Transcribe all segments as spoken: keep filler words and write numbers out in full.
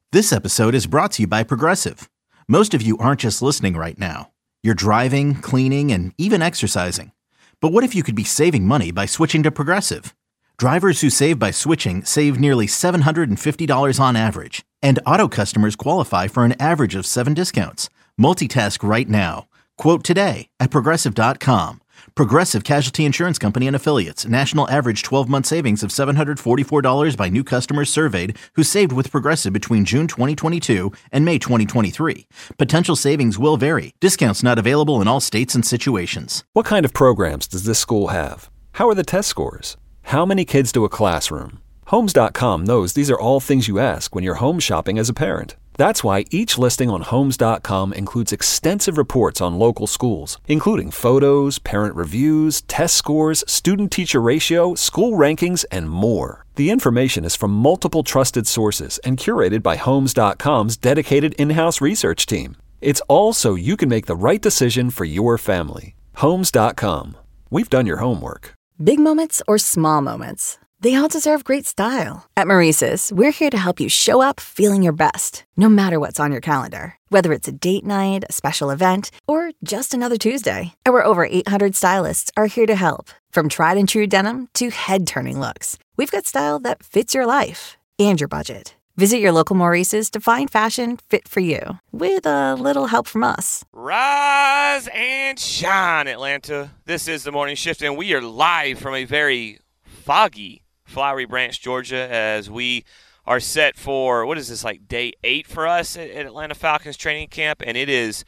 This episode is brought to you by Progressive. Most of you aren't just listening right now. You're driving, cleaning, and even exercising. But what if you could be saving money by switching to Progressive? Drivers who save by switching save nearly seven hundred fifty dollars on average. And auto customers qualify for an average of seven discounts. Multitask right now. Quote today at Progressive dot com. Progressive Casualty Insurance Company and Affiliates. National average twelve-month savings of seven hundred forty-four dollars by new customers surveyed who saved with Progressive between June twenty twenty-two and May twenty twenty-three. Potential savings will vary. Discounts not available in all states and situations. What kind of programs does this school have? How are the test scores? How many kids do a classroom? Homes dot com knows these are all things you ask when you're home shopping as a parent. That's why each listing on Homes dot com includes extensive reports on local schools, including photos, parent reviews, test scores, student-teacher ratio, school rankings, and more. The information is from multiple trusted sources and curated by Homes dot com's dedicated in-house research team. It's all so you can make the right decision for your family. Homes dot com. We've done your homework. Big moments or small moments, they all deserve great style. At Maurice's, we're here to help you show up feeling your best, no matter what's on your calendar. Whether it's a date night, a special event, or just another Tuesday, our over eight hundred stylists are here to help. From tried and true denim to head-turning looks, we've got style that fits your life and your budget. Visit your local Maurice's to find fashion fit for you, with a little help from us. Rise and shine, Atlanta. This is the Morning Shift, and we are live from a very foggy Flowery Branch, Georgia, as we are set for, what is this, like day eight for us at, at Atlanta Falcons training camp, and it is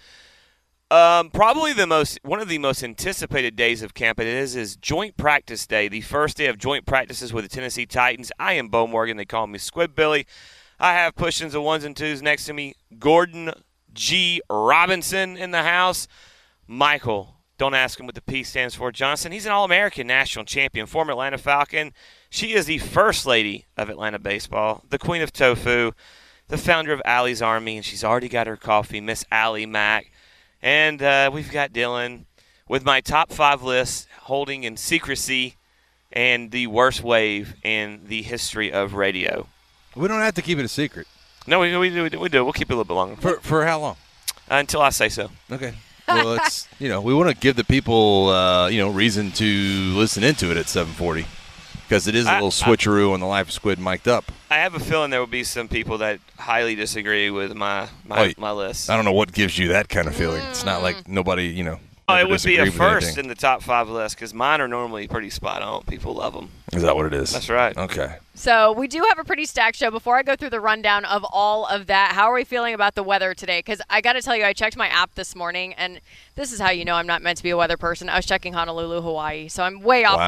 um, probably the most one of the most anticipated days of camp. It is is joint practice day, the first day of joint practices with the Tennessee Titans. I am Bo Morgan. They call me Squid Billy. I have pushins of ones and twos next to me. Gordon G. Robinson in the house. Michael, don't ask him what the P stands for, Johnson. He's an All-American national champion, former Atlanta Falcon. She is the first lady of Atlanta baseball, the queen of tofu, the founder of Allie's Army, and she's already got her coffee, Miss Allie Mack. And uh, we've got Dylan with my top five list, holding in secrecy and the worst wave in the history of radio. We don't have to keep it a secret. No, we, we, do, we do. We'll keep it a little bit longer. For for how long? Uh, until I say so. Okay. Well, it's you know we want to give the people uh, you know reason to listen into it at seven forty because it is a I, little switcheroo I, on the Life of Squid mic'd up. I have a feeling there will be some people that highly disagree with my my, oh, my list. I don't know what gives you that kind of feeling. It's not like nobody you know. Oh, it would be a first in the top five list because mine are normally pretty spot on. People love them. Is that what it is? That's right. Okay. So we do have a pretty stacked show. Before I go through the rundown of all of that, how are we feeling about the weather today? Because I got to tell you, I checked my app this morning, and this is how you know I'm not meant to be a weather person. I was checking Honolulu, Hawaii, so I'm way off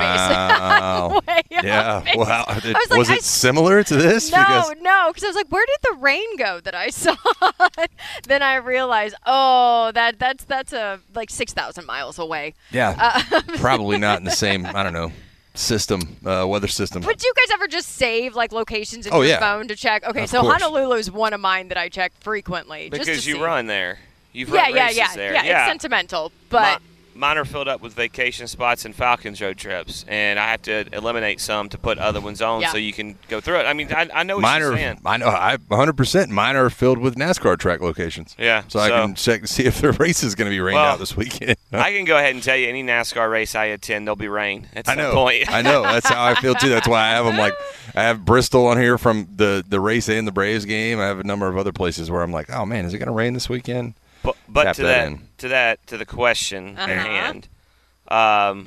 wow. base. way yeah. off base. Wow. I was, was like, it I, similar to this? No, because no, because I was like, where did the rain go that I saw? Then I realized, oh, that that's that's a like six thousand miles away. Yeah. Uh, probably not in the same. I don't know. System, uh, weather system. But do you guys ever just save like locations in oh, your yeah. phone to check? Okay, of so course. Honolulu is one of mine that I check frequently. Because just to you see. run there. You've yeah, run yeah, races yeah, there. yeah, Yeah, it's sentimental, but My, mine are filled up with vacation spots and Falcons road trips, and I have to eliminate some to put other ones on Yeah. so you can go through it. I mean, I, I know what mine you're are, saying. I know, I one hundred percent. Mine are filled with NASCAR track locations. Yeah, so, I so- can check to see if the race is going to be rained Well, out this weekend. I can go ahead and tell you any NASCAR race I attend, there'll be rain at some I know. point. I know. That's how I feel too. That's why I have them. Like I have Bristol on here from the the race and the Braves game. I have a number of other places where I'm like, oh man, is it going to rain this weekend? But, but Tap to that that, in. to that, to the question Uh-huh. at hand, um,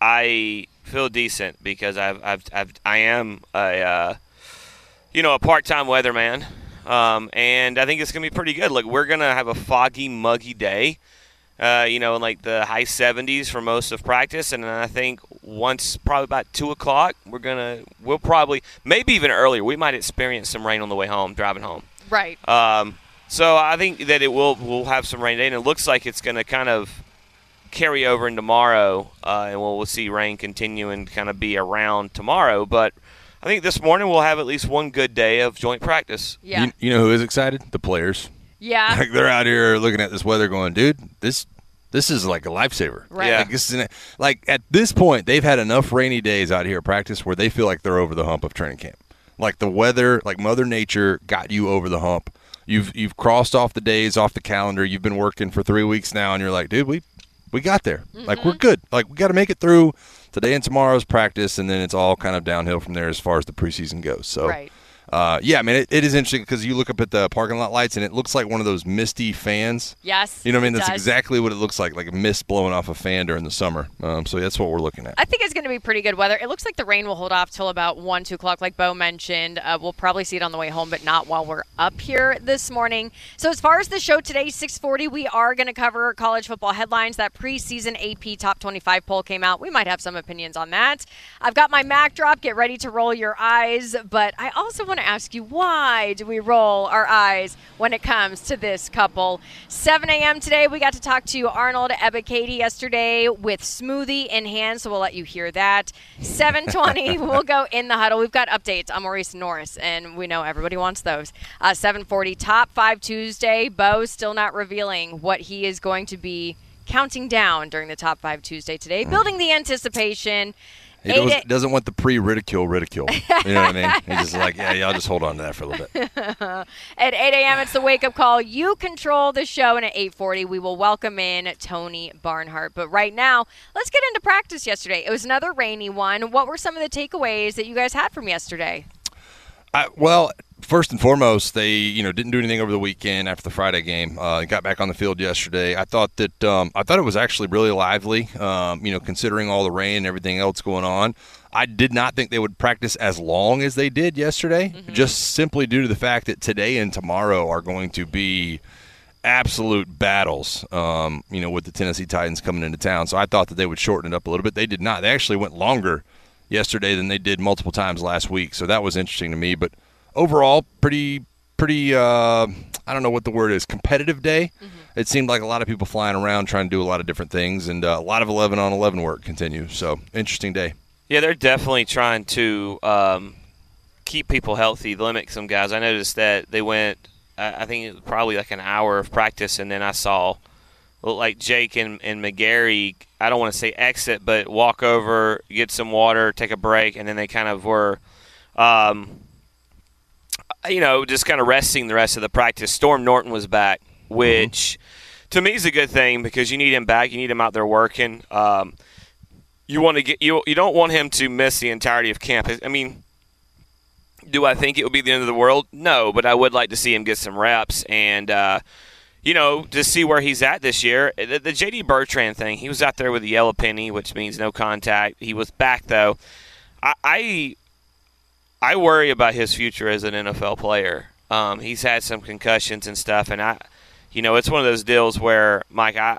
I feel decent because I've, I've, I've I am a, uh, you know, a part-time weatherman, um, and I think it's gonna be pretty good. Look, we're gonna have a foggy, muggy day, uh, you know, in like the high seventies for most of practice, and then I think once probably about two o'clock, we're gonna, we'll probably, maybe even earlier, we might experience some rain on the way home, driving home. right. Um, so I think that it will we'll have some rain today, and it looks like it's going to kind of carry over in tomorrow, uh, and we'll, we'll see rain continue and kind of be around tomorrow. But I think this morning we'll have at least one good day of joint practice. Yeah. You, you know who is excited? The players. Yeah. Like they're out here looking at this weather, going, dude, this this is like a lifesaver. Right. Yeah. Like, this is, like at this point, they've had enough rainy days out here at practice where they feel like they're over the hump of training camp. Like the weather, like Mother Nature got you over the hump. You've you've crossed off the days off the calendar. You've been working for three weeks now, and you're like, dude, we we got there. Mm-hmm. Like we're good. Like we got to make it through today and tomorrow's practice, and then it's all kind of downhill from there as far as the preseason goes. So. Right. Uh, yeah, I mean, it, it is interesting because you look up at the parking lot lights, and it looks like one of those misty fans. Yes, you know what I mean? it That's does. exactly what it looks like, like a mist blowing off a fan during the summer. Um, so that's what we're looking at. I think it's going to be pretty good weather. It looks like the rain will hold off till about one, two o'clock, like Bo mentioned. Uh, we'll probably see it on the way home, but not while we're up here this morning. So as far as the show today, six forty, we are going to cover college football headlines. That preseason A P Top twenty-five poll came out. We might have some opinions on that. I've got my Mac drop. Get ready to roll your eyes. But I also want to ask you, why do we roll our eyes when it comes to this couple? seven a.m. today, we got to talk to Arnold Ebiketie yesterday with smoothie in hand, so we'll let you hear that. seven twenty, we'll go in the huddle. We've got updates on Maurice Norris, and we know everybody wants those. Uh, seven forty, Top five Tuesday. Bo still not revealing what he is going to be counting down during the Top five Tuesday today, building the anticipation. He does, doesn't want the pre-ridicule ridicule. You know what I mean? He's just like, yeah, yeah, I'll just hold on to that for a little bit. At eight a.m., it's the wake-up call. You control the show, and at eight forty, we will welcome in Tony Barnhart. But right now, let's get into practice yesterday. It was another rainy one. What were some of the takeaways that you guys had from yesterday? I, well, first and foremost, they you know didn't do anything over the weekend after the Friday game. Uh, got back on the field yesterday. I thought that um, I thought it was actually really lively. Um, you know, considering all the rain and everything else going on, I did not think they would practice as long as they did yesterday. Mm-hmm. Just simply due to the fact that today and tomorrow are going to be absolute battles. Um, you know, with the Tennessee Titans coming into town, so I thought that they would shorten it up a little bit. They did not. They actually went longer yesterday than they did multiple times last week, so that was interesting to me. But overall, pretty, pretty. Uh, I don't know what the word is. Competitive day. Mm-hmm. It seemed like a lot of people flying around trying to do a lot of different things, and uh, a lot of eleven on eleven work continues. So interesting day. Yeah, they're definitely trying to um, keep people healthy, limit some guys. I noticed that they went. I think it was probably like an hour of practice, and then I saw. Look like Jake and, and McGarry, I don't want to say exit, but walk over, get some water, take a break, and then they kind of were, um, you know, just kind of resting the rest of the practice. Storm Norton was back, which mm-hmm. to me is a good thing because you need him back. You need him out there working. Um, you want to get you you don't want him to miss the entirety of camp. I mean, do I think it would be the end of the world? No, but I would like to see him get some reps and. Uh, You know, to see where he's at this year. The, the J D Bertrand thing, he was out there with the yellow penny, which means no contact. He was back, though. I I, I worry about his future as an N F L player. Um, he's had some concussions and stuff, and I, you know, it's one of those deals where, Mike, I,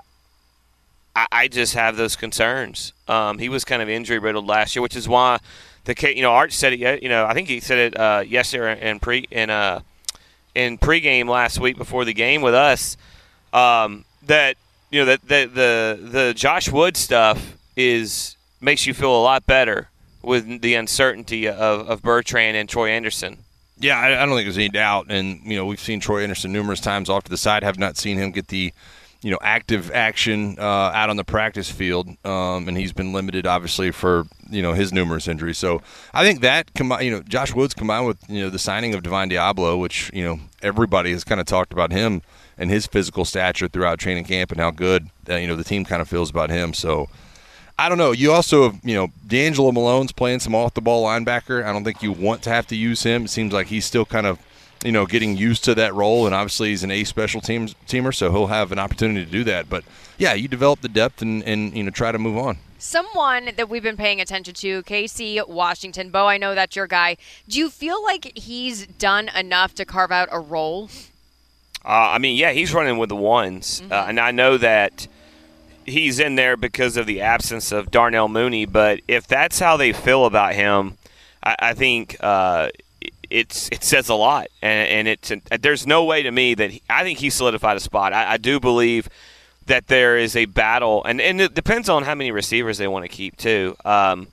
I, I just have those concerns. Um, he was kind of injury-riddled last year, which is why the you know Arch said it. You know, I think he said it uh, yesterday in pre in uh. in pregame last week before the game with us, um, that you know that the, the the Josh Wood stuff is makes you feel a lot better with the uncertainty of, of Bertrand and Troy Anderson. Yeah, I, I don't think there's any doubt, and you know we've seen Troy Anderson numerous times off to the side. Have not seen him get the you know active action uh, out on the practice field, um, and he's been limited obviously for you know his numerous injuries. So I think that you know Josh Woods combined with you know the signing of Divine Diablo, which you know everybody has kind of talked about him and his physical stature throughout training camp and how good uh, you know the team kind of feels about him. So I don't know. You also have, you know D'Angelo Malone's playing some off the ball linebacker. I don't think you want to have to use him. It seems like he's still kind of you know, getting used to that role, and obviously he's an A special teams teamer, so he'll have an opportunity to do that. But yeah, you develop the depth and, and you know try to move on. Someone that we've been paying attention to, Casey Washington. Bo, I know that's your guy. Do you feel like he's done enough to carve out a role? Uh, I mean, yeah, he's running with the ones, mm-hmm. uh, and I know that he's in there because of the absence of Darnell Mooney. But if that's how they feel about him, I, I think. Uh, It's it says a lot, and, and it's there's no way to me that he, I think he solidified a spot. I, I do believe that there is a battle, and, and it depends on how many receivers they want to keep too. Um,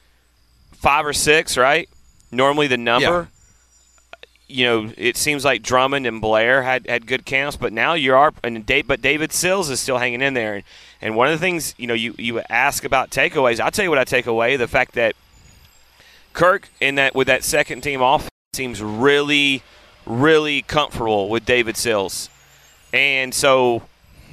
five or six, right? Normally the number. Yeah. You know, it seems like Drummond and Blair had, had good camps, but now you are, and Dave, but David Sills is still hanging in there. And, and one of the things you know you you ask about takeaways, I'll tell you what I take away: the fact that Kirk in that with that second team off. seems really, really comfortable with David Sills. And so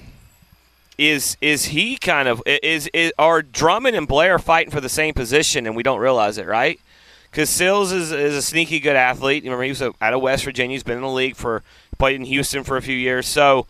is is he kind of is, is are Drummond and Blair fighting for the same position and we don't realize it, right? Because Sills is, is a sneaky good athlete. Remember, he was out of West Virginia. He's been in the league for played in Houston for a few years. So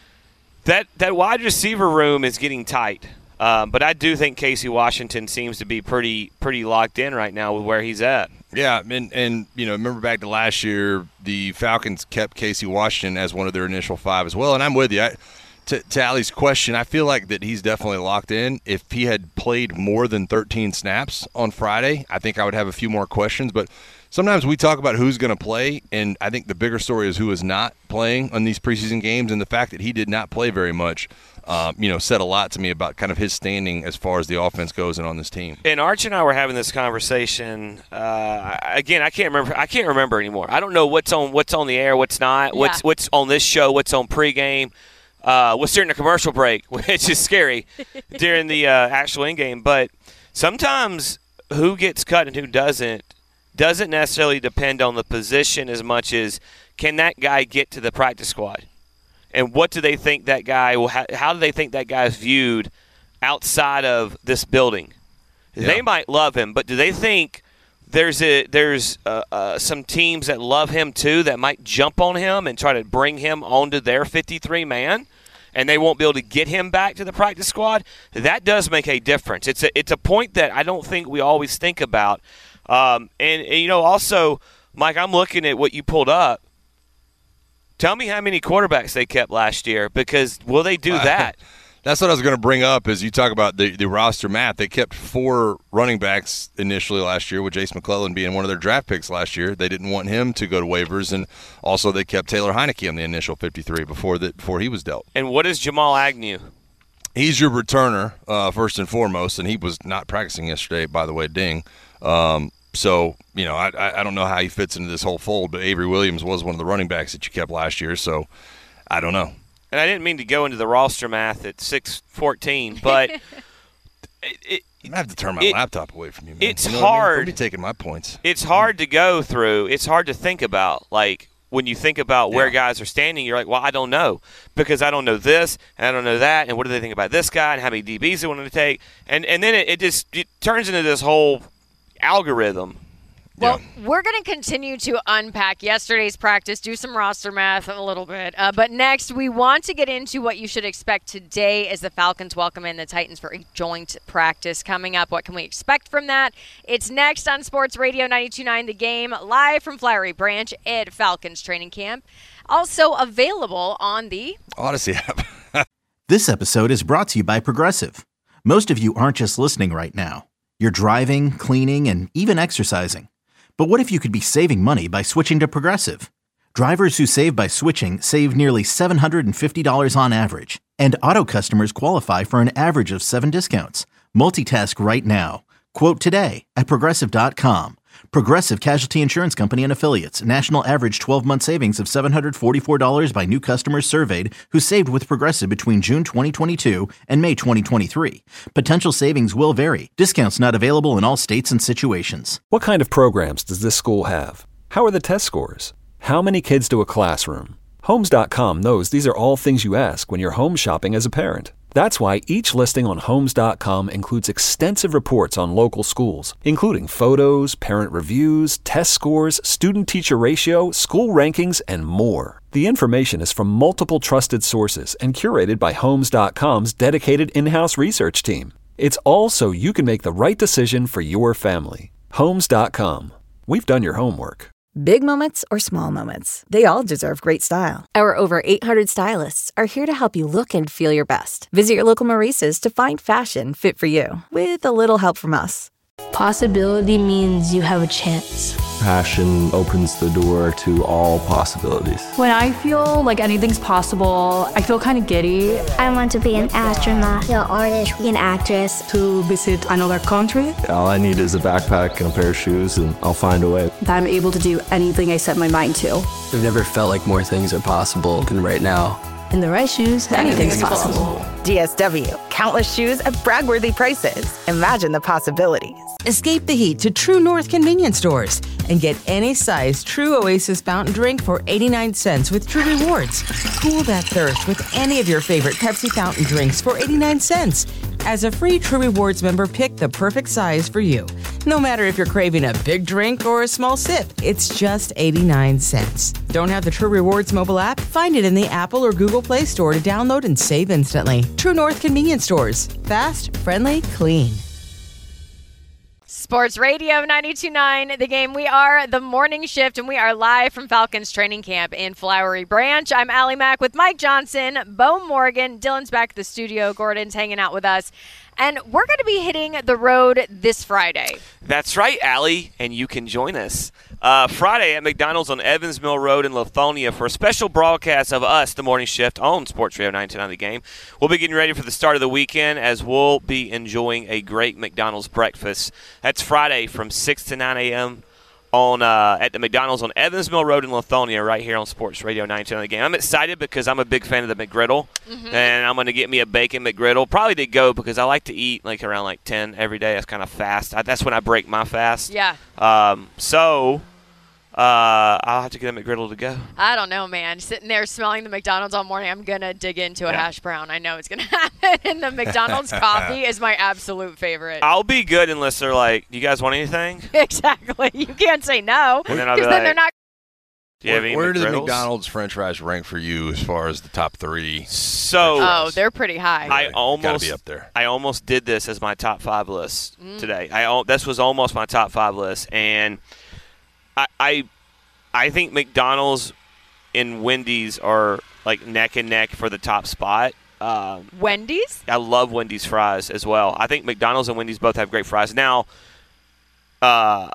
that that wide receiver room is getting tight. Um, but I do think Casey Washington seems to be pretty pretty locked in right now with where he's at. Yeah, and, and you know, remember back to last year, the Falcons kept Casey Washington as one of their initial five as well. And I'm with you. I, to, to Allie's question, I feel like that he's definitely locked in. If he had played more than thirteen snaps on Friday, I think I would have a few more questions. But sometimes we talk about who's going to play, and I think the bigger story is who is not playing on these preseason games, and the fact that he did not play very much. Um, you know, said a lot to me about kind of his standing as far as the offense goes and on this team. And Arch and I were having this conversation. Uh, again, I can't remember. I can't remember anymore. I don't know what's on what's on the air, what's not, yeah. what's what's on this show, what's on pregame, uh, what's during the commercial break, which is scary during the uh, actual in game. But sometimes who gets cut and who doesn't doesn't necessarily depend on the position as much as can that guy get to the practice squad. And what do they think that guy will? Ha- how do they think that guy is viewed outside of this building? Yeah. They might love him, but do they think there's a there's uh, uh, some teams that love him too that might jump on him and try to bring him onto their fifty-three man, and they won't be able to get him back to the practice squad? That does make a difference. It's a it's a point that I don't think we always think about. Um, and, and you know, also, Mike, I'm looking at what you pulled up. Tell me how many quarterbacks they kept last year, because will they do that? Uh, that's what I was going to bring up as you talk about the, the roster math. They kept four running backs initially last year, with Jace McClellan being one of their draft picks last year. They didn't want him to go to waivers, and also they kept Taylor Heineke on the initial fifty-three before the, before he was dealt. And what is Jamal Agnew? He's your returner, uh, first and foremost, and he was not practicing yesterday, by the way, ding. Um, So, you know, I I don't know how he fits into this whole fold, but Avery Williams was one of the running backs that you kept last year, so I don't know. And I didn't mean to go into the roster math at six fourteen, but it, it, I have to turn my it, laptop away from you, man. It's you know hard. hard. Don't be taking my points. It's hard to go through. It's hard to think about. Like, when you think about where yeah. guys are standing, you're like, well, I don't know, because I don't know this and I don't know that, and what do they think about this guy and how many D Bs they want to take, and and then it, it just it turns into this whole algorithm. Well, yeah. we're going to continue to unpack yesterday's practice, do some roster math a little bit. Uh, but next, we want to get into what you should expect today as the Falcons welcome in the Titans for a joint practice coming up. What can we expect from that? It's next on Sports Radio ninety-two point nine The Game, live from Flowery Branch at Falcons Training Camp. Also available on the Odyssey app. This episode is brought to you by Progressive. Most of you aren't just listening right now. You're driving, cleaning, and even exercising. But what if you could be saving money by switching to Progressive? Drivers who save by switching save nearly seven hundred fifty dollars on average. And auto customers qualify for an average of seven discounts. Multitask right now. Quote today at Progressive dot com. Progressive Casualty Insurance Company and Affiliates. National average twelve-month savings of seven hundred forty-four dollars by new customers surveyed who saved with Progressive between June twenty twenty-two and May twenty twenty-three. Potential savings will vary. Discounts not available in all states and situations. What kind of programs does this school have? How are the test scores? How many kids do a classroom? Homes dot com knows these are all things you ask when you're home shopping as a parent. That's why each listing on Homes dot com includes extensive reports on local schools, including photos, parent reviews, test scores, student-teacher ratio, school rankings, and more. The information is from multiple trusted sources and curated by Homes dot com's dedicated in-house research team. It's all so you can make the right decision for your family. Homes dot com. We've done your homework. Big moments or small moments, they all deserve great style. Our over eight hundred stylists are here to help you look and feel your best. Visit your local Maurice's to find fashion fit for you, with a little help from us. Possibility means you have a chance. Passion opens the door to all possibilities. When I feel like anything's possible, I feel kind of giddy. I want to be an astronaut, an artist, an actress. To visit another country. All I need is a backpack and a pair of shoes, and I'll find a way. That I'm able to do anything I set my mind to. I've never felt like more things are possible than right now. In the right shoes, anything's, anything's possible. possible. D S W, countless shoes at brag-worthy prices. Imagine the possibilities. Escape the heat to True North convenience stores and get any size True Oasis fountain drink for eighty-nine cents with True Rewards. Cool that thirst with any of your favorite Pepsi fountain drinks for eighty-nine cents. As a free True Rewards member, pick the perfect size for you. No matter if you're craving a big drink or a small sip, it's just eighty-nine cents. Don't have the True Rewards mobile app? Find it in the Apple or Google Play Store to download and save instantly. True North convenience stores. Fast, friendly, clean. Sports Radio ninety-two point nine, The Game. We are the morning shift, and we are live from Falcons training camp in Flowery Branch. I'm Allie Mack with Mike Johnson, Bo Morgan. Dylan's back at the studio. Gordon's hanging out with us. And we're going to be hitting the road this Friday. That's right, Allie, and you can join us uh, Friday at McDonald's on Evans Mill Road in Lithonia for a special broadcast of us, the morning shift, on Sports Radio ninety-two point nine The Game. We'll be getting ready for the start of the weekend as we'll be enjoying a great McDonald's breakfast. That's Friday from six to nine a.m. on uh, at the McDonald's on Evans Mill Road in Lithonia, right here on Sports Radio ninety-two point nine The Game. I'm excited because I'm a big fan of the McGriddle, mm-hmm. and I'm going to get me a bacon McGriddle. Probably to go because I like to eat like around like ten every day. That's kind of fast. I, that's when I break my fast. Yeah. Um. So. Uh, I'll have to get a McGriddle to go. I don't know, man. Sitting there smelling the McDonald's all morning, I'm going to dig into a yeah. hash brown. I know it's going to happen. And the McDonald's coffee is my absolute favorite. I'll be good unless they're like, do you guys want anything? Exactly. You can't say no. And then I'll be then like, they're not. Do you have where where do the McDonald's French fries rank for you as far as the top three? So, oh, they're pretty high. I almost gotta be up there. I almost did this as my top five list mm. today. I this was almost my top five list, and I. I I think McDonald's and Wendy's are like neck and neck for the top spot. Um, Wendy's? I love Wendy's fries as well. I think McDonald's and Wendy's both have great fries. Now, uh,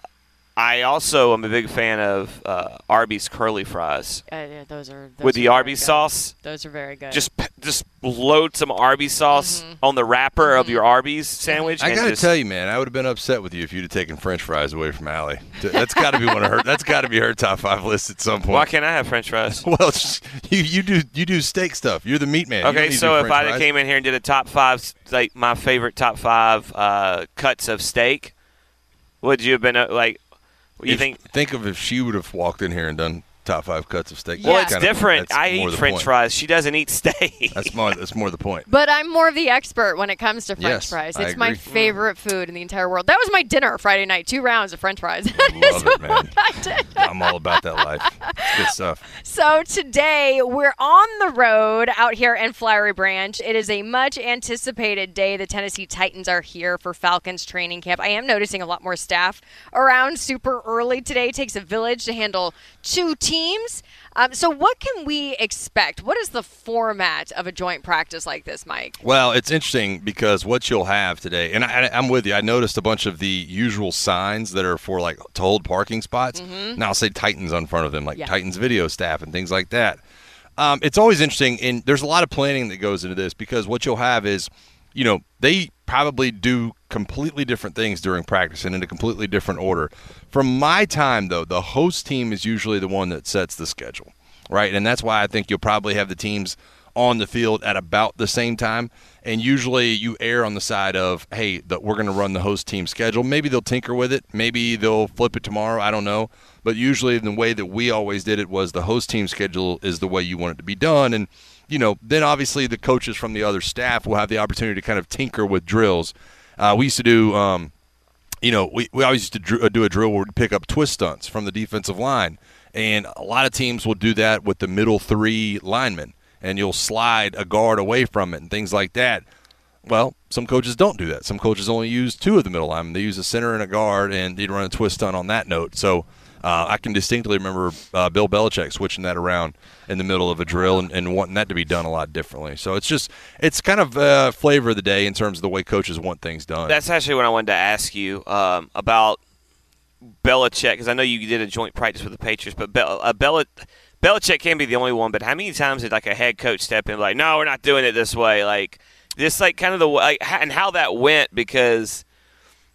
I also am a big fan of uh, Arby's curly fries. Uh, yeah, those are those with are the Arby's good. sauce. Those are very good. Just just load some Arby's sauce mm-hmm. on the wrapper mm-hmm. of your Arby's sandwich. I got to tell you, man, I would have been upset with you if you'd have taken French fries away from Allie. That's got to be one of her. That's got to be her top five list at some point. Why can't I have French fries? Well, just, you you do you do steak stuff. You're the meat man. Okay, so if I came in here and did a top five, like my favorite top five uh, cuts of steak, would you have been uh, like? You if, think think of if she would have walked in here and done top five cuts of steak. Yeah. Well, it's kind of, different. I eat French point. fries. She doesn't eat steak. That's more. That's more the point. But I'm more of the expert when it comes to French yes, fries. I It's agree. my favorite food in the entire world. That was my dinner Friday night. Two rounds of French fries. I love it, man. I'm all about that life. It's good stuff. So today we're on the road out here in Flowery Branch. It is a much anticipated day. The Tennessee Titans are here for Falcons training camp. I am noticing a lot more staff around super early today. It takes a village to handle two teams. Um, so what can we expect? What is the format of a joint practice like this, Mike? Well, it's interesting because what you'll have today, and I, I'm with you, I noticed a bunch of the usual signs that are for, like, to hold parking spots. Mm-hmm. Now I'll say Titans on front of them, like yeah. Titans video staff and things like that. Um, it's always interesting, and there's a lot of planning that goes into this because what you'll have is, you know, they probably do completely different things during practice and in a completely different order. From my time, though, the host team is usually the one that sets the schedule, right? And that's why I think you'll probably have the teams on the field at about the same time. And usually you err on the side of, hey, the, we're going to run the host team schedule. Maybe they'll tinker with it. Maybe they'll flip it tomorrow. I don't know. But usually the way that we always did it was the host team schedule is the way you want it to be done. And, you know, then obviously the coaches from the other staff will have the opportunity to kind of tinker with drills. Uh, we used to do, um, you know, we, we always used to dr- do a drill where we'd pick up twist stunts from the defensive line. And a lot of teams will do that with the middle three linemen. And you'll slide a guard away from it and things like that. Well, some coaches don't do that. Some coaches only use two of the middle linemen. They use a center and a guard, and they'd run a twist stunt on that note. So uh, I can distinctly remember uh, Bill Belichick switching that around in the middle of a drill and, and wanting that to be done a lot differently. So it's just it's kind of uh, flavor of the day in terms of the way coaches want things done. That's actually what I wanted to ask you um, about Belichick, because I know you did a joint practice with the Patriots, but Bel- uh, Belichick – Belichick can't be the only one, but how many times did like a head coach step in like, no, we're not doing it this way? Like, just like kind of the like, and how that went, because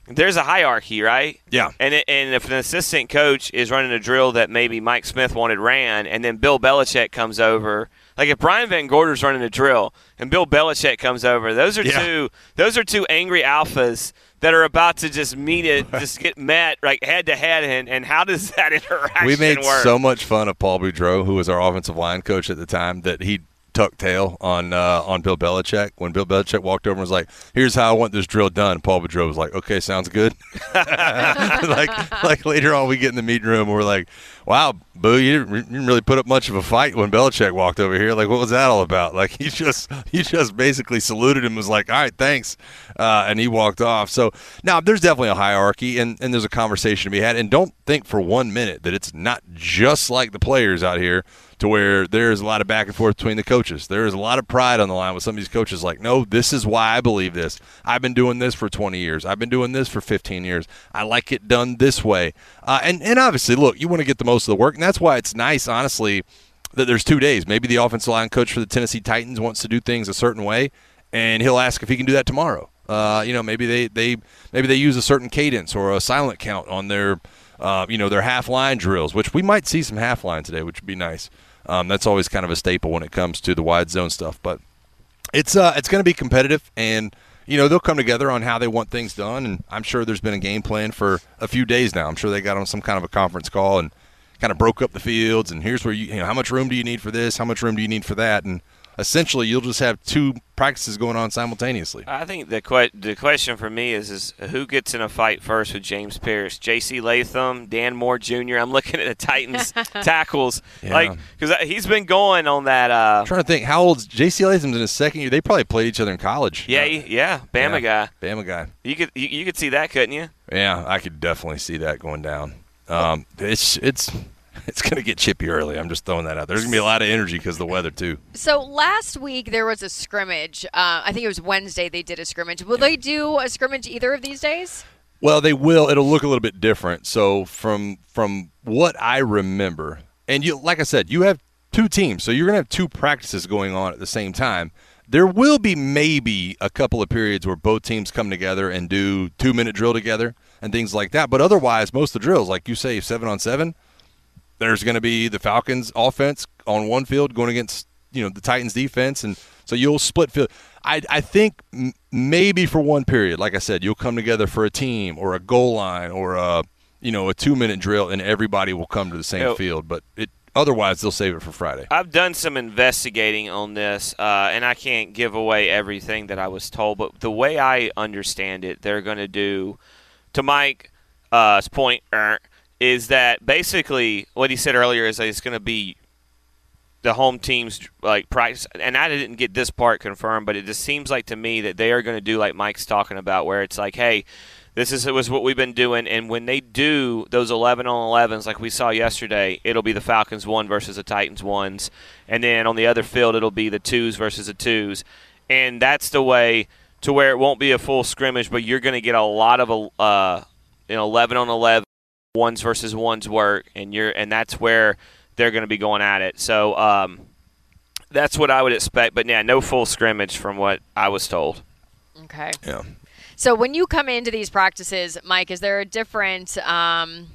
there's a hierarchy, right? Yeah. And it, and if an assistant coach is running a drill that maybe Mike Smith wanted ran, and then Bill Belichick comes over, like if Brian Van Gorder's running a drill and Bill Belichick comes over, those are Yeah. two those are two angry alphas that are about to just meet it, just get met like head to head, and, and how does that interaction We made work? so much fun of Paul Boudreau, who was our offensive line coach at the time, that he tucked tail on uh, on Bill Belichick. When Bill Belichick walked over and was like, "Here's how I want this drill done," Paul Boudreau was like, "Okay, sounds good." like like later on, we get in the meeting room and we're like, "Wow, Boo, you didn't, you didn't really put up much of a fight when Belichick walked over here. Like, what was that all about?" Like he just he just basically saluted him and was like, "All right, thanks," uh, and he walked off. So now there's definitely a hierarchy and, and there's a conversation to be had. And don't think for one minute that it's not just like the players out here, to where there's a lot of back and forth between the coaches. There is a lot of pride on the line with some of these coaches like, no, this is why I believe this. I've been doing this for twenty years. I've been doing this for fifteen years. I like it done this way. Uh, and, and obviously, look, you want to get the most of the work, and that's why it's nice, honestly, that there's two days. Maybe the offensive line coach for the Tennessee Titans wants to do things a certain way, and he'll ask if he can do that tomorrow. Uh, you know, maybe they, they maybe they use a certain cadence or a silent count on their, uh, you know, their half-line drills, which we might see some half-line today, which would be nice. Um, that's always kind of a staple when it comes to the wide zone stuff. But it's uh, it's going to be competitive, and, you know, they'll come together on how they want things done. And I'm sure there's been a game plan for a few days now. I'm sure they got on some kind of a conference call and kind of broke up the fields. And here's where you, you know, how much room do you need for this? How much room do you need for that? And essentially, you'll just have two practices going on simultaneously. I think the que- the question for me is is who gets in a fight first with James Pierce? J C Latham, Dan Moore Junior I'm looking at the Titans tackles, Yeah. like because he's been going on that. Uh, I'm trying to think, how old's J C Latham's in his second year? They probably played each other in college. yeah, Uh, he- yeah, Bama yeah, guy. Bama guy. You could you, you could see that, couldn't you? Yeah, I could definitely see that going down. Um, it's it's it's going to get chippy early. I'm just throwing that out. There's going to be a lot of energy because of the weather too. So last week there was a scrimmage. Uh, I think it was Wednesday they did a scrimmage. Will they do a scrimmage either of these days? Well, they will. It'll look a little bit different. So from from what I remember, and you like I said, you have two teams, so you're going to have two practices going on at the same time. There will be maybe a couple of periods where both teams come together and do two-minute drill together and things like that. But otherwise, most of the drills, like you say, seven on seven, there's going to be the Falcons offense on one field going against, you know, the Titans defense, and so you'll split field. I I think m- maybe for one period, like I said, you'll come together for a team or a goal line or a, you know, a two-minute drill, and everybody will come to the same Yo. field. But it otherwise, they'll save it for Friday. I've done some investigating on this, uh, and I can't give away everything that I was told, but the way I understand it, they're going to do, to Mike's uh, point, er, is that basically what he said earlier is that it's going to be the home team's like practice, and I didn't get this part confirmed, but it just seems like to me that they are going to do like Mike's talking about, where it's like, hey, this is it was what we've been doing, and when they do those eleven on elevens like we saw yesterday, it'll be the Falcons one versus the Titans ones, and then on the other field it'll be the twos versus the twos, and that's the way to where it won't be a full scrimmage, but you're going to get a lot of uh, you know, eleven on eleven. Ones versus ones work, and you're and that's where they're going to be going at it. So um, that's what I would expect. But yeah, no full scrimmage from what I was told. Okay. Yeah. So when you come into these practices, Mike, is there a different um,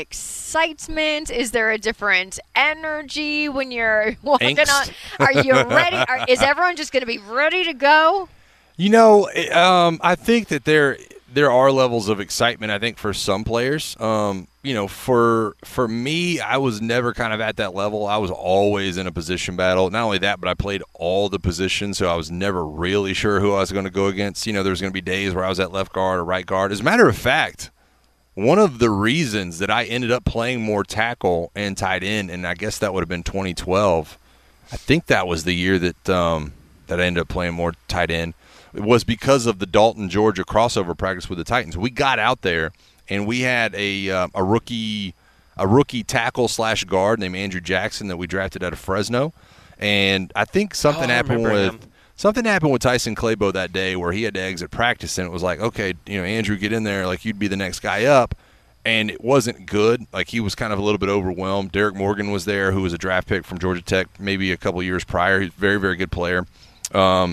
excitement? Is there a different energy when you're walking Angst. on? Are you ready? Are, is everyone just going to be ready to go? You know, um, I think that there there are levels of excitement, I think, for some players. Um, you know, for for me, I was never kind of at that level. I was always in a position battle. Not only that, but I played all the positions, so I was never really sure who I was going to go against. You know, there was going to be days where I was at left guard or right guard. As a matter of fact, one of the reasons that I ended up playing more tackle and tight end, and I guess that would have been twenty twelve, I think that was the year that um, that I ended up playing more tight end, it was because of the Dalton, Georgia crossover practice with the Titans. We got out there, and we had a uh, a rookie a rookie tackle slash guard named Andrew Jackson that we drafted out of Fresno, and I think something Oh, I happened remember with him. something happened with Tyson Clabo that day where he had to exit practice, and it was like, okay, you know, Andrew, get in there, like you'd be the next guy up, and it wasn't good. Like he was kind of a little bit overwhelmed. Derek Morgan was there, who was a draft pick from Georgia Tech, maybe a couple years prior. He's a very, very good player. Um,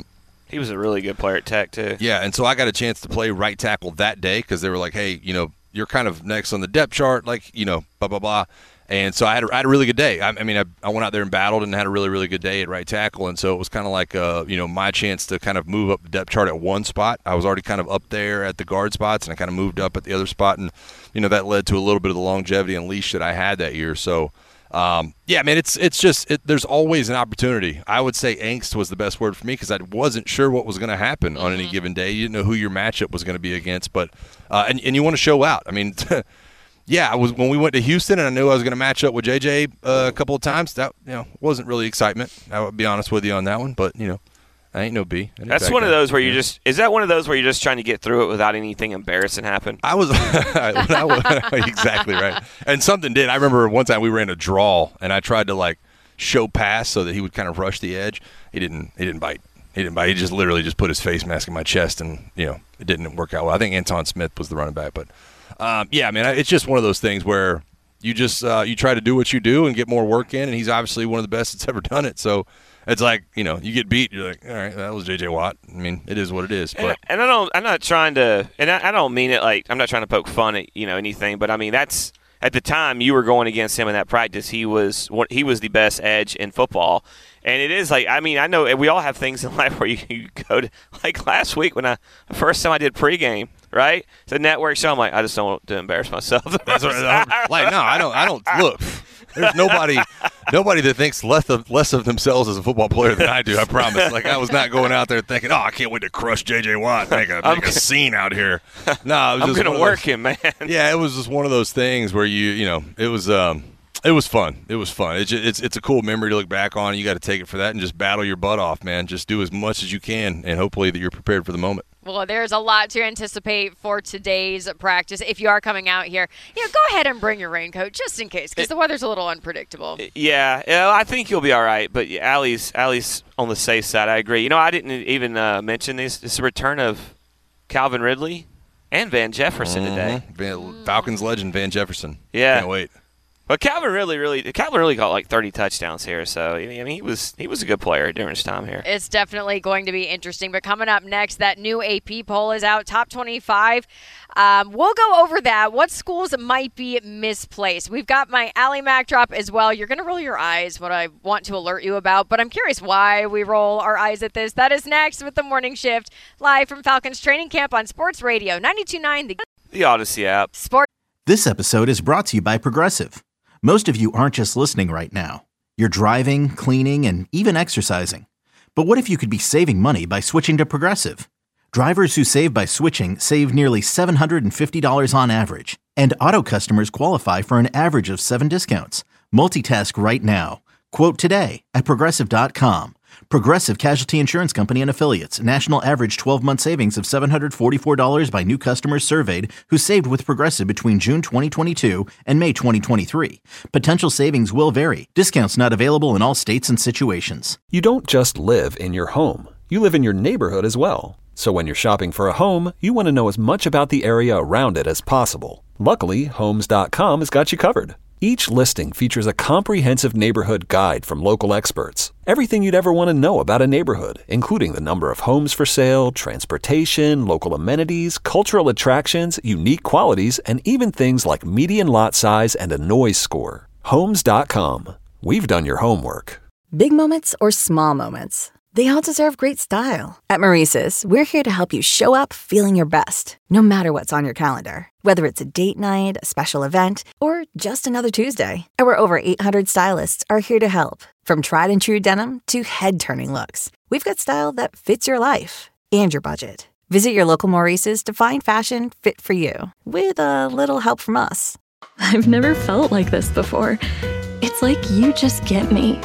He was a really good player at Tech, too. Yeah, and so I got a chance to play right tackle that day because they were like, hey, you know, you're kind of next on the depth chart, like, you know, blah, blah, blah. And so I had a, I had a really good day. I, I mean, I, I went out there and battled and had a really, really good day at right tackle. And so it was kind of like, uh, you know, my chance to kind of move up the depth chart at one spot. I was already kind of up there at the guard spots, and I kind of moved up at the other spot. And, you know, that led to a little bit of the longevity and leash that I had that year. So, um, yeah, man, it's it's just it, there's always an opportunity. I would say angst was the best word for me because I wasn't sure what was going to happen on any given day. You didn't know who your matchup was going to be against. But uh, and, and you want to show out. I mean – Yeah, I was when we went to Houston, and I knew I was going to match up with J J uh, a couple of times. That you know wasn't really excitement. I would be honest with you on that one, but you know, I ain't no B. Ain't That's one guy. of those where you just is that one of those where you're just trying to get through it without anything embarrassing happen. I was, I was exactly right, and something did. I remember one time we ran a draw, and I tried to like show pass so that he would kind of rush the edge. He didn't. He didn't bite. He didn't bite. He just literally just put his face mask in my chest, and you know it didn't work out well. I think Anton Smith was the running back, but. Um, yeah, man, it's just one of those things where you just uh, you try to do what you do and get more work in, and he's obviously one of the best that's ever done it. So it's like, you know, you get beat, you're like, all right, that was J J Watt. I mean, it is what it is. But and, and I don't, I'm not trying to, and I, I don't mean it like I'm not trying to poke fun at you know anything, but I mean that's at the time you were going against him in that practice. He was he was the best edge in football. And it is like, I mean, I know we all have things in life where you, you go to, like last week when I, the first time I did pregame, right? It's a network show. I'm like, I just don't want to embarrass myself. That's what I'm like, no, I don't, I don't, look, there's nobody, nobody that thinks less of, less of themselves as a football player than I do, I promise. Like, I was not going out there thinking, oh, I can't wait to crush J J Watt, make a, make a scene out here. No, it was I'm going to work those, him, man. Yeah, it was just one of those things where you, you know, it was, um, It was fun. It was fun. It's, just, it's it's a cool memory to look back on. You got to take it for that and just battle your butt off, man. Just do as much as you can, and hopefully that you're prepared for the moment. Well, there's a lot to anticipate for today's practice. If you are coming out here, you know, go ahead and bring your raincoat just in case, because the weather's a little unpredictable. Yeah, yeah, I think you'll be all right. But yeah, Allie's Allie's on the safe side. I agree. You know, I didn't even uh, mention this. This is a return of Calvin Ridley and Van Jefferson mm-hmm. today. Van, Falcons legend Van Jefferson. Yeah, can't wait. But Calvin really, really, Calvin really got like thirty touchdowns here. So I mean, he was he was a good player during his time here. It's definitely going to be interesting. But coming up next, that new A P poll is out, top twenty-five. Um, we'll go over that. What schools might be misplaced? We've got my Allie Mac drop as well. You're going to roll your eyes. What I want to alert you about, but I'm curious why we roll our eyes at this. That is next with the Morning Shift, live from Falcons training camp on Sports Radio ninety-two point nine. The, the Odyssey app. Sport. This episode is brought to you by Progressive. Most of you aren't just listening right now. You're driving, cleaning, and even exercising. But what if you could be saving money by switching to Progressive? Drivers who save by switching save nearly seven hundred fifty dollars on average. And auto customers qualify for an average of seven discounts. Multitask right now. Quote today at Progressive dot com. Progressive Casualty Insurance Company and Affiliates. National average twelve-month savings of seven hundred forty-four dollars by new customers surveyed who saved with Progressive between June twenty twenty-two and May twenty twenty-three. Potential savings will vary. Discounts not available in all states and situations. You don't just live in your home. You live in your neighborhood as well. So when you're shopping for a home, you want to know as much about the area around it as possible. Luckily, Homes dot com has got you covered. Each listing features a comprehensive neighborhood guide from local experts. Everything you'd ever want to know about a neighborhood, including the number of homes for sale, transportation, local amenities, cultural attractions, unique qualities, and even things like median lot size and a noise score. Homes dot com. We've done your homework. Big moments or small moments, they all deserve great style. At Maurice's, we're here to help you show up feeling your best, no matter what's on your calendar. Whether it's a date night, a special event, or just another Tuesday, our over eight hundred stylists are here to help. From tried and true denim to head-turning looks, we've got style that fits your life and your budget. Visit your local Maurice's to find fashion fit for you, with a little help from us. I've never felt like this before. It's like you just get me.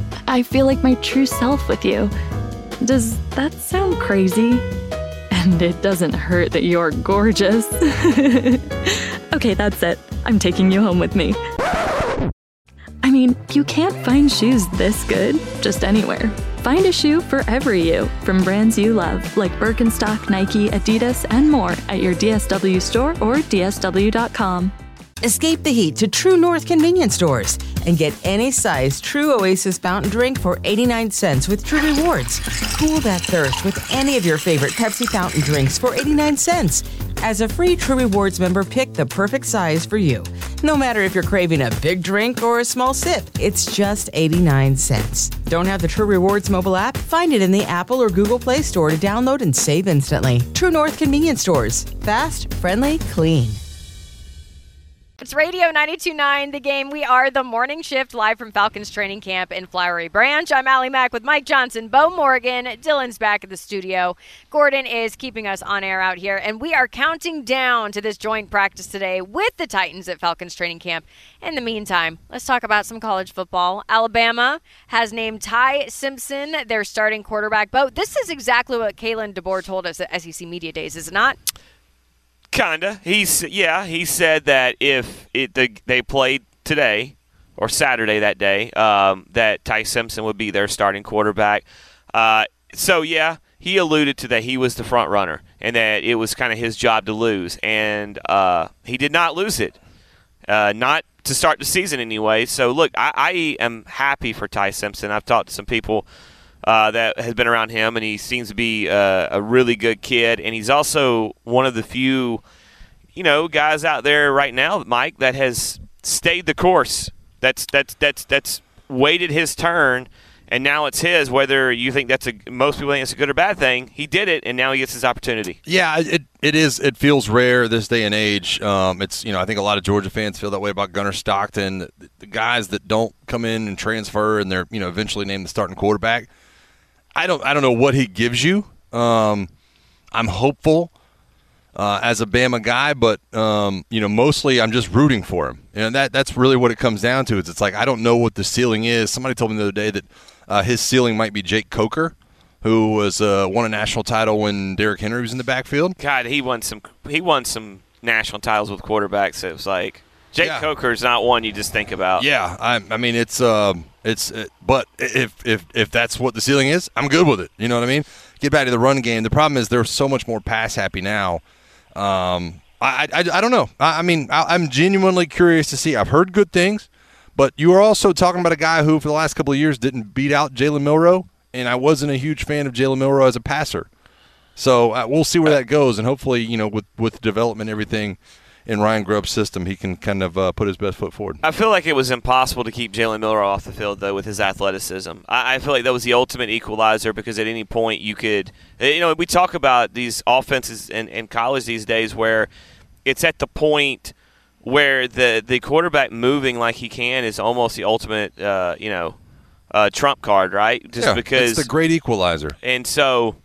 I feel like my true self with you. Does that sound crazy? And it doesn't hurt that you're gorgeous. Okay, that's it. I'm taking you home with me. I mean, you can't find shoes this good just anywhere. Find a shoe for every you from brands you love, like Birkenstock, Nike, Adidas, and more at your D S W store or D S W dot com. Escape the heat to True North convenience stores and get any size True Oasis fountain drink for eighty-nine cents with True Rewards. Cool that thirst with any of your favorite Pepsi fountain drinks for eighty-nine cents. As a free True Rewards member, pick the perfect size for you. No matter if you're craving a big drink or a small sip, it's just eighty-nine cents. Don't have the True Rewards mobile app? Find it in the Apple or Google Play Store to download and save instantly. True North convenience stores. Fast, friendly, clean. It's Radio ninety-two point nine, The Game. We are the Morning Shift, live from Falcons training camp in Flowery Branch. I'm Allie Mack with Mike Johnson, Bo Morgan. Dylan's back at the studio. Gordon is keeping us on air out here, and we are counting down to this joint practice today with the Titans at Falcons training camp. In the meantime, let's talk about some college football. Alabama has named Ty Simpson their starting quarterback. Bo, this is exactly what Kalen DeBoer told us at S E C Media Days, is it not? Kinda. He's yeah. He said that if it, the, they played today or Saturday that day, um, that Ty Simpson would be their starting quarterback. Uh, so yeah, he alluded to that he was the front runner and that it was kind of his job to lose, and uh, he did not lose it. Uh, not to start the season anyway. So look, I, I am happy for Ty Simpson. I've talked to some people Uh, that has been around him, and he seems to be uh, a really good kid. And he's also one of the few, you know, guys out there right now, Mike, that has stayed the course. That's that's that's that's waited his turn, and now it's his. Whether you think that's a most people think it's a good or bad thing, he did it, and now he gets his opportunity. Yeah, it it is. It feels rare this day and age. Um, it's you know I think a lot of Georgia fans feel that way about Gunnar Stockton. The, the guys that don't come in and transfer, and they're you know eventually named the starting quarterback. I don't I don't know what he gives you. Um, I'm hopeful uh, as a Bama guy, but um, you know mostly I'm just rooting for him. And that that's really what it comes down to. Is it's like I don't know what the ceiling is. Somebody told me the other day that uh, his ceiling might be Jake Coker, who was uh, won a national title when Derrick Henry was in the backfield. God, he won some he won some national titles with quarterbacks. It was like Jake yeah. Coker is not one you just think about. Yeah, I, I mean it's um, it's it, but if if if that's what the ceiling is, I'm good with it. You know what I mean? Get back to the run game. The problem is they're so much more pass happy now. Um, I, I I don't know. I, I mean I, I'm genuinely curious to see. I've heard good things, but you are also talking about a guy who for the last couple of years didn't beat out Jalen Milroe, and I wasn't a huge fan of Jalen Milroe as a passer. So uh, we'll see where that goes, and hopefully you know with with development and everything in Ryan Grubb's system, he can kind of uh, put his best foot forward. I feel like it was impossible to keep Jalen Milroe off the field, though, with his athleticism. I, I feel like that was the ultimate equalizer because at any point you could – you know, we talk about these offenses in, in college these days where it's at the point where the, the quarterback moving like he can is almost the ultimate, uh, you know, uh, trump card, right? Just yeah, because it's the great equalizer. And so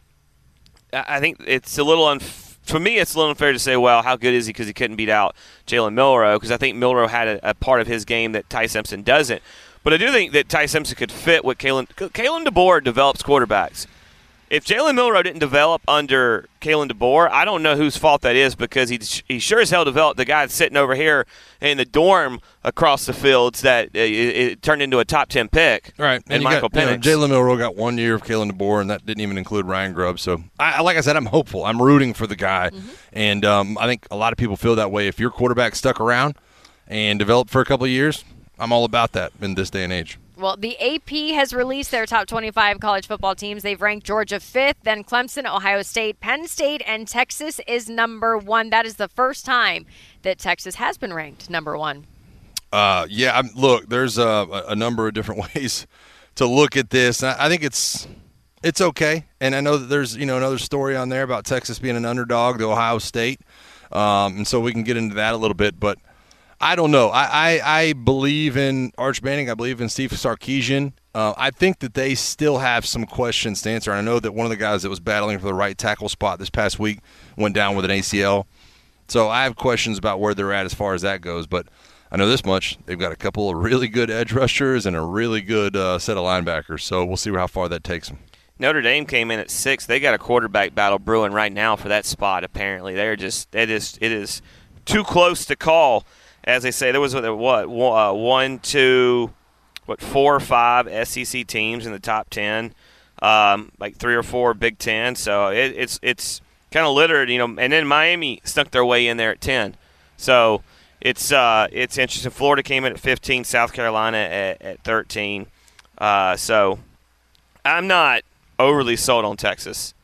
I think it's a little unfair. For me, it's a little unfair to say, well, how good is he because he couldn't beat out Jalen Milroe, because I think Milroe had a, a part of his game that Ty Simpson doesn't. But I do think that Ty Simpson could fit what Kalen – Kalen DeBoer develops quarterbacks. If Jalen Milroe didn't develop under Kalen DeBoer, I don't know whose fault that is because he, he sure as hell developed the guy sitting over here in the dorm across the fields that uh, it, it turned into a top ten pick. Right. And, and Michael got, Penix. You know, Jalen Milroe got one year of Kalen DeBoer, and that didn't even include Ryan Grubb. So, I, like I said, I'm hopeful. I'm rooting for the guy. Mm-hmm. And um, I think a lot of people feel that way. If your quarterback stuck around and developed for a couple of years, I'm all about that in this day and age. Well, the A P has released their top twenty-five college football teams. They've ranked Georgia fifth, then Clemson, Ohio State, Penn State, and Texas is number one. That is the first time that Texas has been ranked number one. Uh, yeah, I'm, look, there's a, a number of different ways to look at this. I, I think it's it's okay, and I know that there's you know another story on there about Texas being an underdog to Ohio State, um, and so we can get into that a little bit, but I don't know. I, I, I believe in Arch Manning. I believe in Steve Sarkisian. Uh, I think that they still have some questions to answer. And I know that one of the guys that was battling for the right tackle spot this past week went down with an A C L. So I have questions about where they're at as far as that goes. But I know this much. They've got a couple of really good edge rushers and a really good uh, set of linebackers. So we'll see how far that takes them. Notre Dame came in at six. They got a quarterback battle brewing right now for that spot, apparently. They're just it is, it is too close to call. As they say, there was, what, one, two, what, four or five S E C teams in the top ten, um, like three or four Big Ten. So it, it's it's kind of littered, you know. And then Miami snuck their way in there at ten. So it's uh, it's interesting. Florida came in at fifteen, South Carolina at, at thirteen. Uh, so I'm not overly sold on Texas.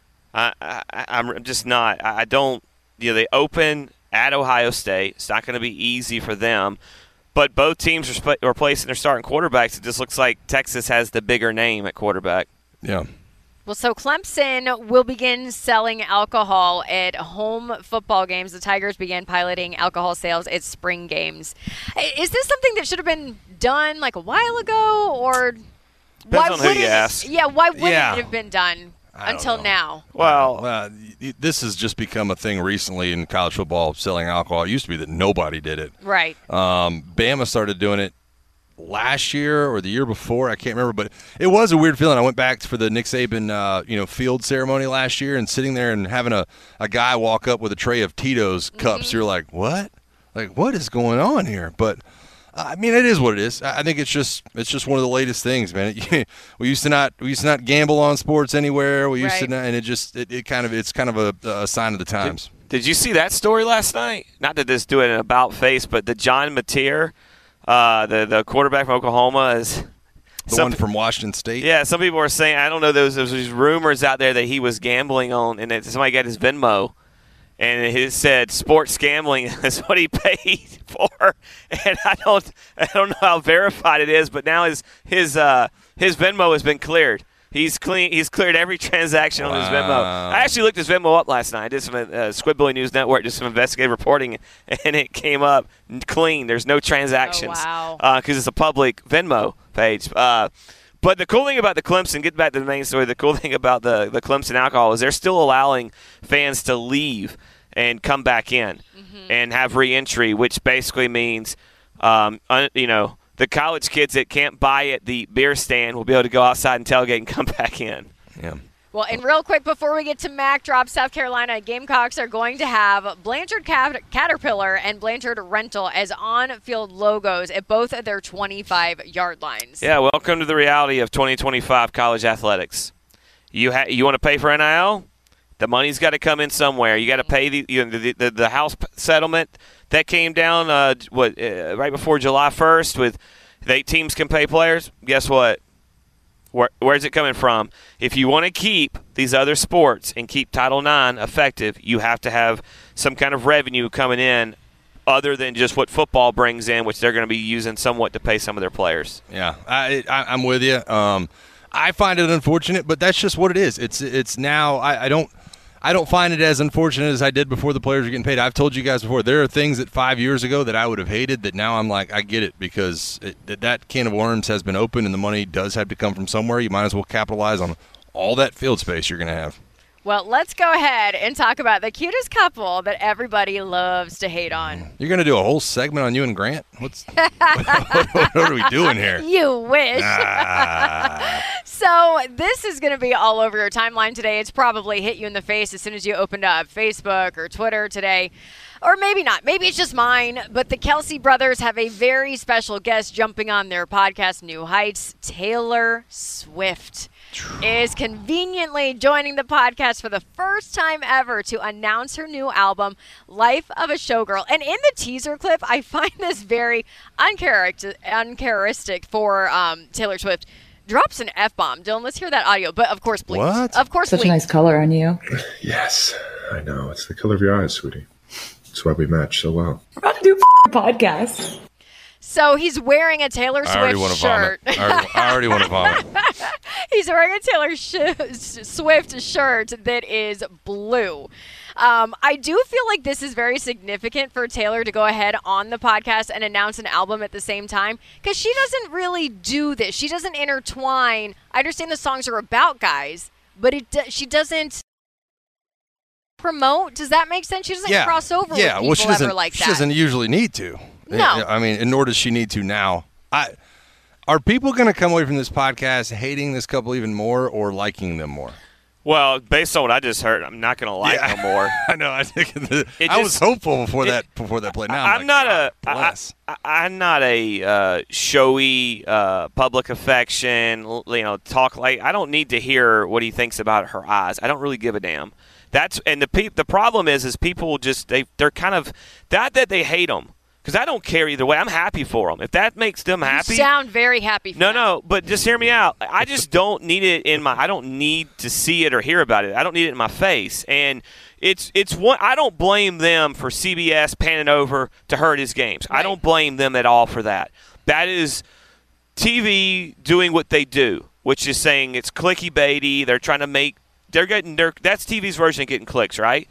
I, I, I'm just not. I don't. You know, they open at Ohio State. It's not going to be easy for them. But both teams are sp- replacing their starting quarterbacks. It just looks like Texas has the bigger name at quarterback. Yeah. Well, so Clemson will begin selling alcohol at home football games. The Tigers began piloting alcohol sales at spring games. Is this something that should have been done like a while ago, or Depends why on who wouldn't you it, ask. Yeah, why wouldn't Yeah. it have been done I don't until know. now? Well, uh, this has just become a thing recently in college football, selling alcohol. It used to be that nobody did it. Right. Um, Bama started doing it last year or the year before. I can't remember, but it was a weird feeling. I went back for the Nick Saban, uh, you know, field ceremony last year, and sitting there and having a, a guy walk up with a tray of Tito's cups. Mm-hmm. You're like, what? Like, what is going on here? But I mean, it is what it is. I think it's just it's just one of the latest things, man. we used to not we used to not gamble on sports anywhere. We used Right. to not, and it just it, it kind of it's kind of a, a sign of the times. Did, did you see that story last night? Not to just do it in an about face, but the John Mateer, uh, the the quarterback from Oklahoma, is The some, one from Washington State. Yeah, some people were saying, I don't know, there was, there was these rumors out there that he was gambling on, and that somebody got his Venmo, and it said sports gambling is what he paid for. And I don't, I don't know how verified it is, but now his his uh, his Venmo has been cleared. He's clean. He's cleared every transaction Wow. on his Venmo. I actually looked his Venmo up last night. I did some uh, Squid Bully News Network, did some investigative reporting, and it came up clean. There's no transactions Oh, wow. because uh, it's a public Venmo page. Uh, but the cool thing about the Clemson, get back to the main story, the cool thing about the, the Clemson alcohol is they're still allowing fans to leave and come back in mm-hmm. and have re-entry, which basically means, um, un, you know, the college kids that can't buy at the beer stand will be able to go outside and tailgate and come back in. Yeah. Well, and real quick before we get to Mac Drop, South Carolina Gamecocks are going to have Blanchard Cat- Caterpillar and Blanchard Rental as on-field logos at both of their twenty-five yard lines. Yeah, welcome to the reality of twenty twenty-five college athletics. You ha- you want to pay for N I L? The money's got to come in somewhere. You got to pay the, you know, the the the house settlement that came down uh, what uh, right before July first with the eight teams can pay players. Guess what? Where, where's it coming from? If you want to keep these other sports and keep Title nine effective, you have to have some kind of revenue coming in other than just what football brings in, which they're going to be using somewhat to pay some of their players. Yeah, I, I, I'm with you. Um, I find it unfortunate, but that's just what it is. It's it's now I, I don't I don't find it as unfortunate as I did before the players are getting paid. I've told you guys before, there are things that five years ago that I would have hated that now I'm like, I get it because it, that, that can of worms has been opened and the money does have to come from somewhere. You might as well capitalize on all that field space you're going to have. Well, let's go ahead and talk about the cutest couple that everybody loves to hate on. You're going to do a whole segment on you and Grant? What's what, what are we doing here? You wish. Ah. So this is going to be all over your timeline today. It's probably hit you in the face as soon as you opened up Facebook or Twitter today. Or maybe not. Maybe it's just mine. But the Kelsey brothers have a very special guest jumping on their podcast, New Heights. Taylor Swift is conveniently joining the podcast for the first time ever to announce her new album, Life of a Showgirl. And in the teaser clip, I find this very uncharacter- uncharacteristic for um, Taylor Swift. Drops an F-bomb. Dylan, let's hear that audio. But of course, please. What? Of course, Such please. a nice color on you. Yes, I know. It's the color of your eyes, sweetie. That's why we match so well. We're about to do a podcast. So he's wearing a Taylor I already Swift want to shirt. vomit. I already, I already want to vomit. He's wearing a Taylor sh- Swift shirt that is blue. Um, I do feel like this is very significant for Taylor to go ahead on the podcast and announce an album at the same time because she doesn't really do this. She doesn't intertwine. I understand the songs are about guys, but it do- she doesn't promote. Does that make sense? She doesn't Yeah. cross over yeah. with people well, she doesn't, ever like she that. doesn't usually need to. No. I mean, and nor does she need to now. I Are people going to come away from this podcast hating this couple even more or liking them more? Well, based on what I just heard, I'm not going to like Yeah. them more. I know. I think the, It I was just- hopeful before it- that before that play. Now I'm, I'm like, not God a I, bless. I, I'm not a uh, showy uh, public affection. l- You know, talk like I don't need to hear what he thinks about her eyes. I don't really give a damn. That's and the pe- the problem is is people just they they're kind of not that they hate them, because I don't care either way. I'm happy for them. If that makes them happy. You sound very happy for No, them. no, but just hear me out. I just don't need it in my – I don't need to see it or hear about it. I don't need it in my face. And it's it's one. I don't blame them for C B S panning over to hurt his games. Right. I don't blame them at all for that. That is T V doing what they do, which is saying it's clicky baity. They're trying to make – they're getting their – that's T V's version of getting clicks, right?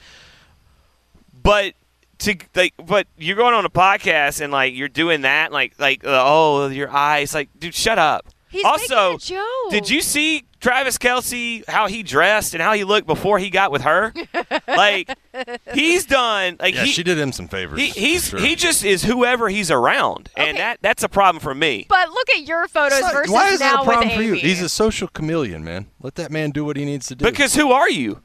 But – To like, but you're going on a podcast and like you're doing that, like like uh, oh your eyes, like dude, shut up. He's also, making a joke. Did you see Travis Kelce how he dressed and how he looked before he got with her? Like he's done. Like yeah, he, she did him some favors. He, he's sure. he just is whoever he's around, Okay. and that that's a problem for me. But look at your photos Like, versus why is now that a problem with for you? Amy. He's a social chameleon, man. Let that man do what he needs to do. Because who are you?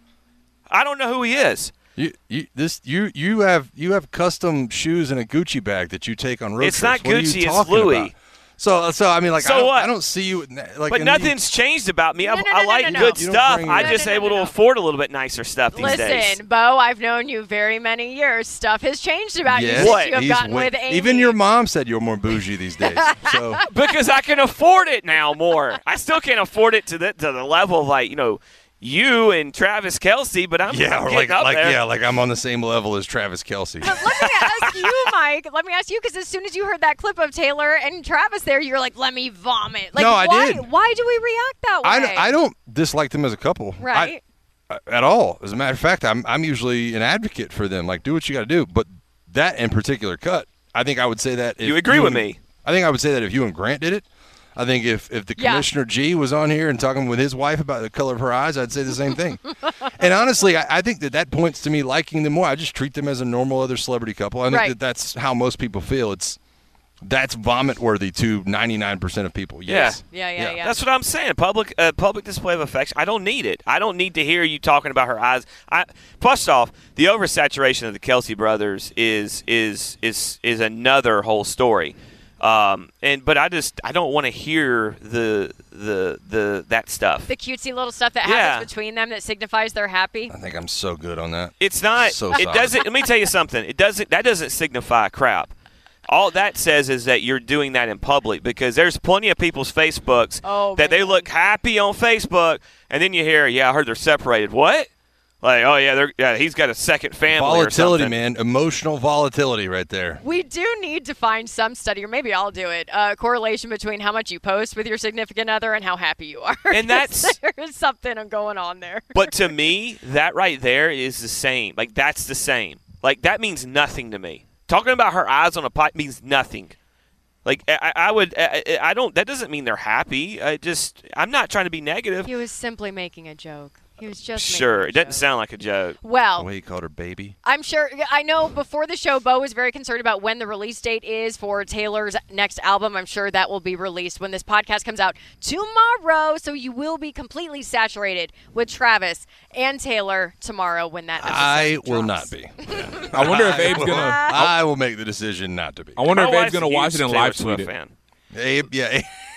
I don't know who he is. You, you this you you have you have custom shoes and a Gucci bag that you take on road It's trips. not What are Gucci, you it's talking Louis. about? So so I mean like So I, don't, what? I don't see you like. But and nothing's changed about me. I, No, no, I no, like no, no, good no. You don't stuff. bring I'm your- just No, no, no, able no, to no. afford a little bit nicer stuff these Listen, days. Bo, I've known you very many years. Stuff has changed about you Yes, since What? you have he's gotten way- with Amy. Even your mom said you're more bougie these days. So Because I can afford it now more. I still can't afford it to the to the level of like, you know, you and Travis Kelce, but I'm, yeah, I'm or getting like up like there. yeah, like I'm on the same level as Travis Kelce. Let me ask you, Mike. Let me ask you, because as soon as you heard that clip of Taylor and Travis there, you're like, let me vomit. Like, No, I why, did. Why do we react that way? I, I don't dislike them as a couple. Right. I, at all. As a matter of fact, I'm I'm usually an advocate for them. Like, do what you got to do. But that in particular cut, I think I would say that. If You agree with and- me. I think I would say that if you and Grant did it. I think if, if the Yeah. Commissioner G was on here and talking with his wife about the color of her eyes, I'd say the same thing. And honestly, I, I think that that points to me liking them more. I just treat them as a normal other celebrity couple. I think Right. that that's how most people feel. It's that's vomit worthy to ninety-nine percent of people. Yes. Yeah, yeah, yeah. That's what I'm saying. Public uh, public display of affection. I don't need it. I don't need to hear you talking about her eyes. I plus off the oversaturation of the Kelce brothers is is is is another whole story. Um, and but I just I don't want to hear the the the that stuff. The cutesy little stuff that Yeah. happens between them that signifies they're happy. I think I'm so good on that. It's not. So it solid. doesn't. Let me tell you something. It doesn't. That doesn't signify crap. All that says is that you're doing that in public, because there's plenty of people's Facebooks Oh, that they man. look happy on Facebook, and then you hear, "Yeah, I heard they're separated." What? Like, oh yeah, they're yeah, he's got a second family. Volatility, or something. man. Emotional volatility right there. We do need to find some study, or maybe I'll do it, uh, correlation between how much you post with your significant other and how happy you are. And that's- there is something going on there. But to me, that right there is the same. Like that's the same. Like that means nothing to me. Talking about her eyes on a pipe means nothing. Like I, I would, I, I don't. That doesn't mean they're happy. I just, I'm not trying to be negative. He was simply making a joke. He was just Sure, making a it doesn't joke. sound like a joke. Well, The way he called her baby. I'm sure. I know before the show, Bo was very concerned about when the release date is for Taylor's next album. I'm sure that will be released when this podcast comes out tomorrow. So you will be completely saturated with Travis and Taylor tomorrow when that episode I will drops. not be. I wonder if Abe's will- gonna. I will make the decision not to be. I wonder My if Abe's wife's gonna a watch huge it and Taylor live tweet Swift it. fan. Abe, yeah.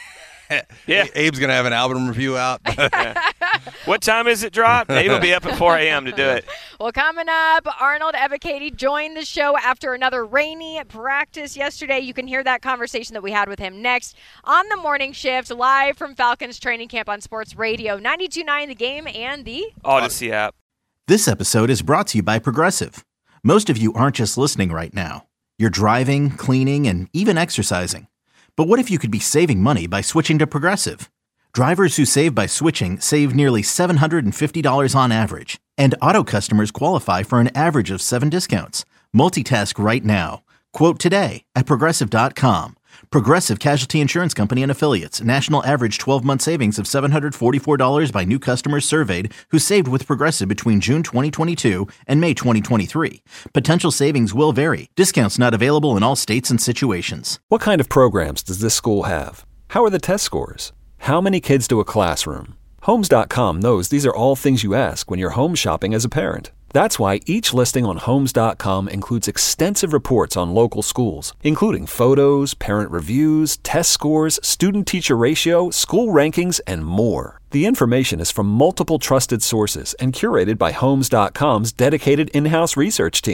Yeah. Abe's gonna have an album review out. What time is it drop? Abe will be up at four a.m. to do it. Well, coming up, Arnold Evacati joined the show after another rainy practice yesterday. You can hear that conversation that we had with him next on the morning shift, live from Falcons training camp on Sports Radio ninety-two point nine The Game and the Odyssey app. This episode is brought to you by Progressive. Most of you aren't just listening right now. You're driving, cleaning, and even exercising. But what if you could be saving money by switching to Progressive? Drivers who save by switching save nearly seven hundred fifty dollars on average. And auto customers qualify for an average of seven discounts. Multitask right now. Quote today at Progressive dot com. Progressive Casualty Insurance Company and Affiliates. National average twelve-month savings of seven hundred forty-four dollars by new customers surveyed who saved with Progressive between June twenty twenty-two and May twenty twenty-three. Potential savings will vary. Discounts not available in all states and situations. What kind of programs does this school have? How are the test scores? How many kids do a classroom? Homes dot com knows these are all things you ask when you're home shopping as a parent. That's why each listing on Homes dot com includes extensive reports on local schools, including photos, parent reviews, test scores, student-teacher ratio, school rankings, and more. The information is from multiple trusted sources and curated by Homes dot com's dedicated in-house research team.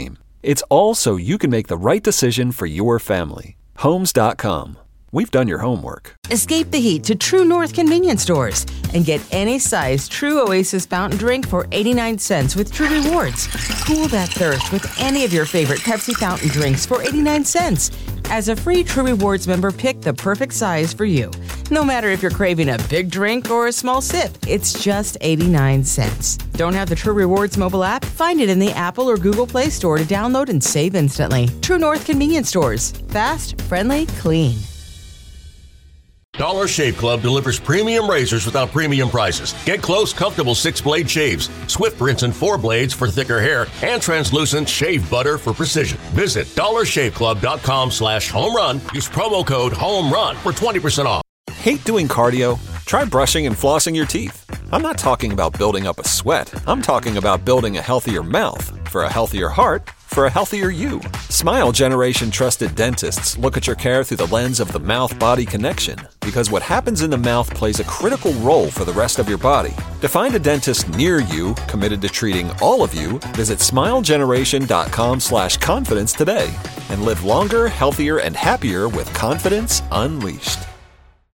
It's all so you can make the right decision for your family. Homes dot com. We've done your homework. Escape the heat to True North convenience stores and get any size True Oasis fountain drink for eighty-nine cents with True Rewards. Cool that thirst with any of your favorite Pepsi fountain drinks for eighty-nine cents. As a free True Rewards member, pick the perfect size for you. No matter if you're craving a big drink or a small sip, it's just eighty-nine cents. Don't have the True Rewards mobile app? Find it in the Apple or Google Play Store to download and save instantly. True North convenience stores. Fast, friendly, clean. Dollar Shave Club delivers premium razors without premium prices. Get close, comfortable six-blade shaves, swift rinse and four blades for thicker hair, and translucent shave butter for precision. Visit dollar shave club dot com slash home run. Use promo code HOMERUN for twenty percent off. Hate doing cardio? Try brushing and flossing your teeth. I'm not talking about building up a sweat. I'm talking about building a healthier mouth for a healthier heart for a healthier you. Smile Generation trusted dentists look at your care through the lens of the mouth-body connection, because what happens in the mouth plays a critical role for the rest of your body. To find a dentist near you committed to treating all of you, visit smile generation dot com slash confidence today and live longer, healthier, and happier with confidence unleashed.